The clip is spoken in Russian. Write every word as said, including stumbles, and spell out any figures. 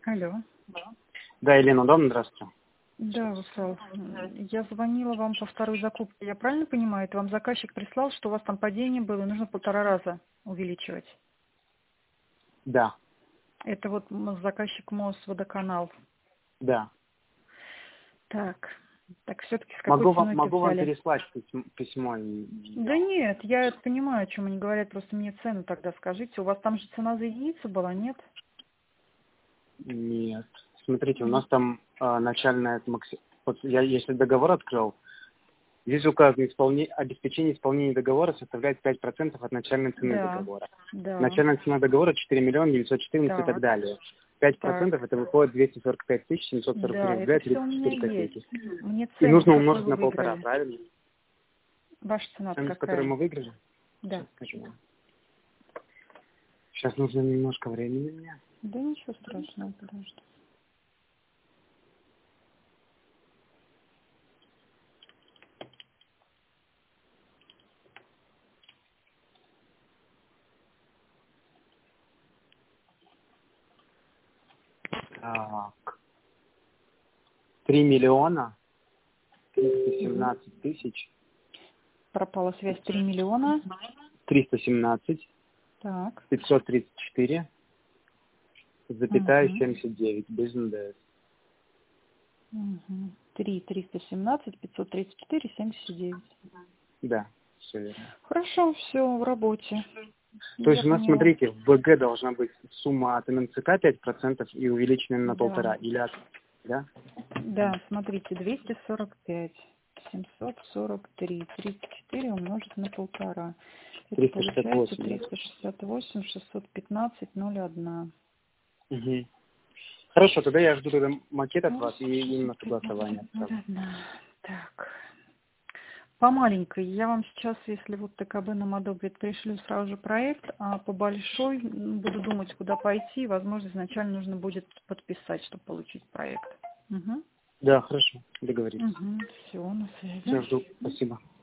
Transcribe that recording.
Алло. Да, Елена, удобно? Здравствуйте. Да, Высал. Я звонила вам по второй закупке. Я правильно понимаю, это вам заказчик прислал, что у вас там падение было, и нужно полтора раза увеличивать? Да. Это вот м- заказчик МОЗ Водоканал. Да. Так, так все-таки с какой Могу вам, ценой-то могу вам взяли? переслать письмо, письмо и Да видео. нет, я это понимаю, о чем они говорят, просто мне цену тогда скажите. У вас там же цена за единицу была, нет? Нет. Смотрите, у М. нас там а, начальная макси... Вот я если договор открыл, здесь указано исполне... обеспечение исполнения договора составляет пять процентов от начальной цены Да, договора. да, Начальная цена договора четыре миллиона девятьсот четырнадцать и так так, далее. Пять так. процентов это выходит двести сорок пять тысяч семьсот сорок три Да, рубля это все у тридцать меня четыре есть. копейки. Мне И цену, нужно какой умножить вы на полтора, выиграли. правильно? Ваша цена Цену, с которой какая? мы выиграли? Да. Сейчас скажу вам. Сейчас нужно немножко времени мне. Да ничего страшного, подожди. Так. Три миллиона триста Угу. семнадцать тысяч Пропала связь три миллиона. триста семнадцать Так. пятьсот тридцать четыре запятая Угу. семьдесят девять без эн дэ эс. Угу. три триста семнадцать пятьсот тридцать четыре семьдесят девять. Да, все верно. Хорошо, все в работе. То Я есть у нас, поняла. смотрите, в бэ гэ должна быть сумма от эн эм цэ ка пять процентов и увеличенная на Да. полтора. Или от... Да? Да, смотрите, двести сорок пять семьсот сорок три тридцать четыре умножить на полтора. Это триста шестьдесят получается восемь, да? триста шестьдесят восемь шестьсот пятнадцать ноль один. Угу. Хорошо, тогда я жду тогда макет от вас и именно шестьсот согласование пятнадцать ноль отправлю. один. Так. По маленькой я вам сейчас, если вот тэ ка бэ нам одобрит, пришлю сразу же проект, а по большой м, буду думать, куда пойти. Возможно, изначально нужно будет подписать, чтобы получить проект. Угу. Да, хорошо, договорились. Угу. Все, на Все, связи. жду. Спасибо.